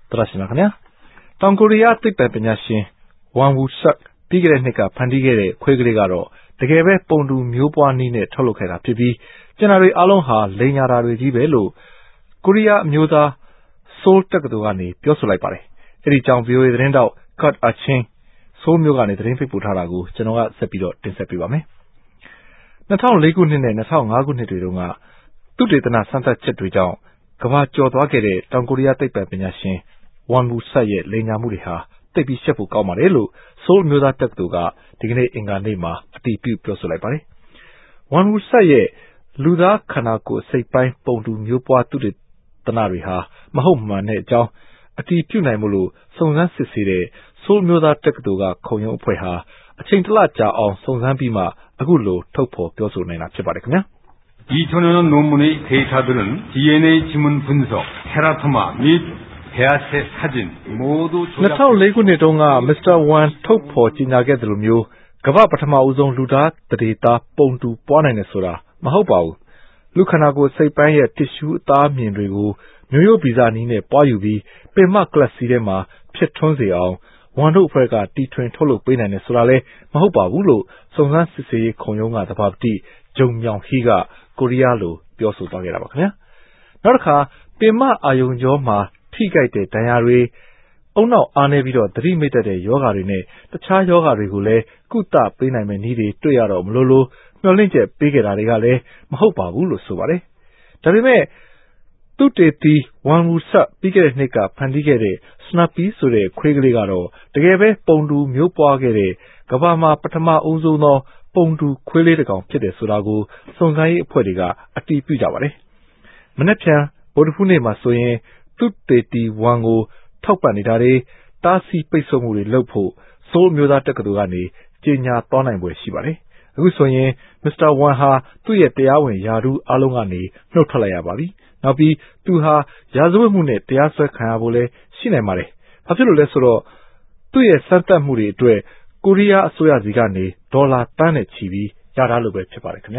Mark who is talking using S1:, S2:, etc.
S1: သရရှင်ပါခင်ဗျာတောင်ကိုရီးယားသိပ္ပံပညာရှင်ဝမ်ဝူဆတ်ပြီးခဲ့တဲ့နှစ်ကဖန်တီးခဲ့တဲ့ခွေးကလေးကတော့တကယ်ပဲပုံတူမျိုးပွားနည်းနဲ့ထုတ်လုပ်ခဲ့တာဖြစ်ပြီးကျန်တာတွေအားလုံးဟာလိမ်ညာတာတွေကြီးပဲလို့ကိုရီးယားအမျိုးသားဆိုးလ်တက္ကသိုလ်ကနေပြောဆိုလိုက်ပါတယ်အဲဒီကြောင့် VOA သတင်းတောက်ကတ်အချင်းဆိုးလ်မျိုးကနေသတင်းပေးပို့ထားတာကိုကျွန်တော်ကဆက်ပြီးတော့တင်ဆက်ပေးပါမယ်2004ခုနှစ်နဲ့2005ခုနှစ်တွေတုန်းကသုတေသနစမ်းသပ်ချက်တွေကြောင့်ကမ္ဘာကျော်သွားခဲ့တဲ့တောင်ကိုရီးယားသိပ္ပံပညာရှင်ဝမ်ဝူဆတ်ရဲ့လိမ်ညာမှုတွေဟာသိပ်ပြီးရှက်ဖို့ကောင်းပါတယ်လို့ဆိုးလ်မျိုးသားတက္ကသိုလ်ကဒီကနေ့အင်္ဂါနေ့မှာအတည်ပြုပြောဆိုလိုက်ပါတယ်ဝမ်ဝူဆတ်ရဲ့လူသားခန္ဓာကိုယ်အစိတ်ပိုင်းပုံတူမျိုးပွားသုတေသနတွေဟာမဟုတ်မှန်တဲ့အကြောင်းအတည်ပြုနိုင်မှုလို့စုံစမ်းစစ်ဆေးတဲ့ဆိုးလ်မျိုးသားတက္ကသိုလ်ကခုံရုံးအဖွဲ့ဟာအချိန်တစ်လကြာအောင်စုံစမ်းပြီးမှအခုလိုထုတ်ဖော်ပြောဆိုနိုင်တာဖြစ်ပါတယ်ခင်ဗျာ
S2: 2005년 논문의 데이터들은 DNA 지문 분석, 테라토마 및 배아체 사진 모두
S1: 2004ခုနှစ်တုန်းကမစ္စတာဝမ်ထုတ်ဖော်ကြေညာခဲ့တယ်လို့မျိုးကမ္ဘာပထမဦးဆုံးလူသားတရေသားပုံတူပွားနိုင်တယ်ဆိုတာမဟုတ်ပါဘူးလူခန္ဓာကိုယ်စိတ်ပိုင်းရဲ့တစ်ရှူးအသားမြင်တွေကိုမျိုးရိုးဗီဇနည်းနဲ့ပွားယူပြီးပင်မကလပ်စီထဲမှာဖြစ်ထွန်းစေအောင်ဝန်တို့အဖွဲ့ကတီထွင်ထုတ်လုပ်ပေးနိုင်တယ်ဆိုတာလည်းမဟုတ်ပါဘူးလို့စုံစမ်းစစ်ဆေးရေးခုံရုံးကသဘာပတိဂျုံမြောင်ဟီကကိုရီးယားလိုပြောဆိုသွားခဲ့တာပါခင်ဗျာနောက်တစ်ခါပင်မအာယုံကြောမှာထိကြိုက်တဲ့ဒဏ်ရာတွေအုံနောက်အားနေပြီးတော့သတိမိတ်တဲ့ယောဂါတွေနဲ့တခြားယောဂါတွေကိုလည်းကုသပေးနိုင်မယ့်နည်းတွေတွေ့ရတော့မလို့မျှော်လင့်ချက်ပေးခဲ့တာတွေကလည်းမဟုတ်ပါဘူးလို့ဆိုပါတယ်ဒါပေမဲ့သူတေသီဝမ်ဝူဆတ်ပြီးခဲ့တဲ့နှစ်ကဖန်တီးခဲ့တဲ့စနပ်ပီဆိုတဲ့ခွေးကလေးကတော့တကယ်ပဲပုံတူမျိုးပွားခဲ့တဲ့ကမ္ဘာမှာပထမဦးဆုံးသောပုံတူခွေးလေးတစ်ကောင်ဖြစ်တယ်ဆိုတာကိုစုံစမ်းရေးအဖွဲ့တွေကအတည်ပြုကြပါတယ်မနေ့ဖြန်ဗုဒ္ဓဟူးနေ့မှာဆိုရင်သူတေသီဝမ်ကိုထောက်ပံ့နေတာတွေတားဆီးပိတ်ဆို့မှုတွေလုပ်ဖို့ဆိုးလ်မျိုးသားတက္ကသိုလ်ကနေကြေညာသွားနိုင်ပွဲရှိပါတယ်အခုဆိုရင်မစ္စတာဝမ်ဟာသူ့ရဲ့တရားဝင်ယာထူးအားလုံးကနေနှုတ်ထွက်လိုက်ရပါပြီနောက်ပြီးသူဟာရာဇဝတ်မှုနဲ့တရားစွဲခံရဖို့လည်းရှိနိုင်ပါတယ်ဘာဖြစ်လို့လဲဆိုတော့သူ့ရဲ့စမ်းသပ်မှုတွေအတွက်ကိုရီးယားအစိုးရစီကနေဒေါ်လာတန်းနဲ့ချီပြီးရတာလို့ပဲဖြစ်ပါတယ်ခင်